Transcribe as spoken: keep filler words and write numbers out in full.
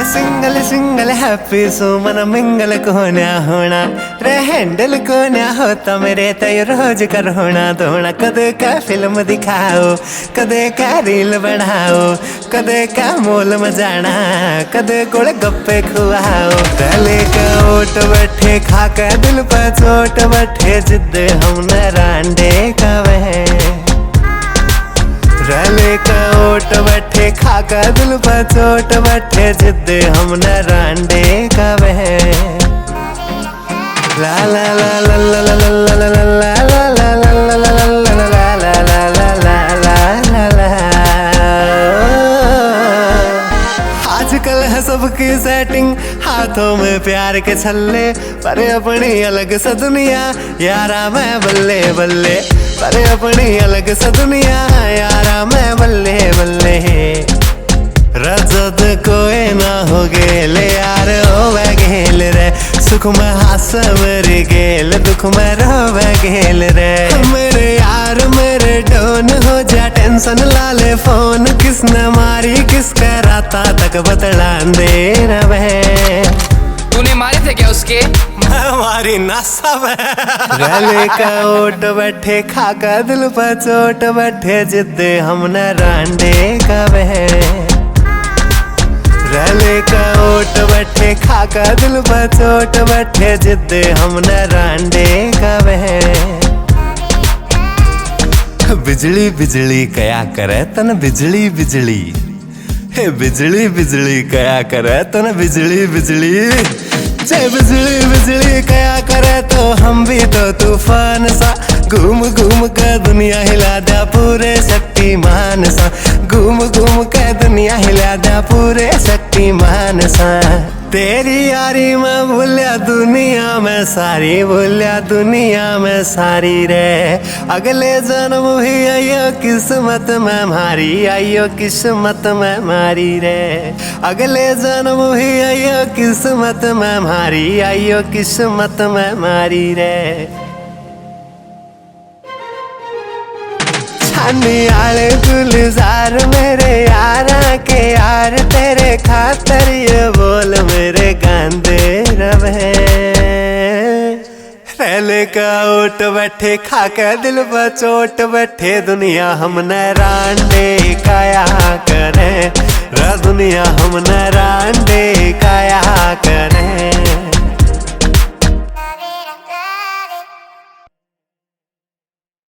Single single happy so मन mingle को न्या होना रे हैंडल को न्या होता मेरे तय रोज कर होना धोना कदे का फिल्म दिखाओ कदे का रील बढ़ाओ कदे का मोल मजाना कदे गोल गप्पे खुआओ पहले का ओट बैठे खा के दिल पर चोट बैठे जिद हम न रांडे का वह रले का ओट बैठे खाका दिल पर चोट बैठे जिद्दे हम न रांडे का वह ला ला ला ला ला ला ला ला ला ला ला ला ला ला आजकल है सबकी सेटिंग हाथों में प्यार के छल्ले पर अपनी अलग सा दुनिया यारा मैं बल्ले बल्ले पर अपनी अलग सा दुनिया यारा मैं बल्ले बल्ले रजत कोई ना हो गेले यार ओ वह गेल रे सुख में हास मेरे गेल दुख में रो गेल रे मेरे यार मेरे डोन हो जा टेंशन ला ले फोन किसने मारी किसका राता तक बतला दे रहे तूने मारे थे क्या उसके? मैं मारी ना सब रले का ओट बैठे खाका दिल पर चोट बैठे जिद्दे हम न रांडे का वह रले का ओट बैठे खाका दिल पर चोट बैठे जिद्दे हम न रांडे का वह बिजली बिजली कया करे तन बिजली बिजली हे बिजली बिजली कया करे तन बिजली बिजली जय बिजली बिजली कया करे तो हम भी तो तूफान सा घूम घूम कर दुनिया हिला दे पूरे शक्तिमान सा घूम घूम कर दुनिया हिला दे पूरे शक्तिमान सा तेरी यारी मैं भूलिया दुनिया में सारी भूलिया दुनिया में सारी रे अगले जन्म भी आइयो किस्मत में मारी आइयो किस्मत में मारी रे अगले जन्म भी आइयो किस्मत में मारी आइयो किस्मत में मारी रे छानी आले गुलजार मेरे यारा के यार तेरे खातर ये बोल मेरे गांधे रवे रले का ओट बैठे खाके दिल पर चोट बैठे दुनिया हम न रांडे काया करे रा दुनिया हम न रांडे काया